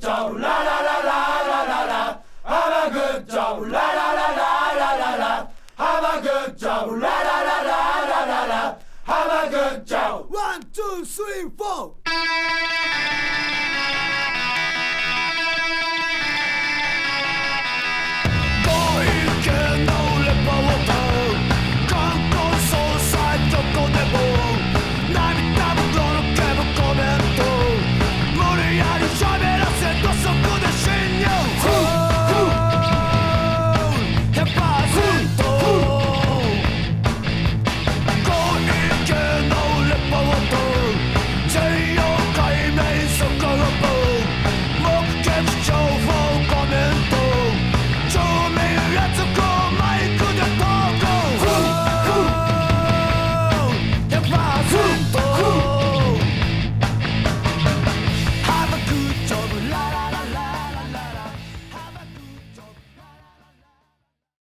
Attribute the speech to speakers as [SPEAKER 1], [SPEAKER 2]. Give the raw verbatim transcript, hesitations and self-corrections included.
[SPEAKER 1] job, la la la la la la la. Have a good job, la la la la la la la. Have a good job, la la la la la la la. Have a good job.
[SPEAKER 2] One, two, three, four.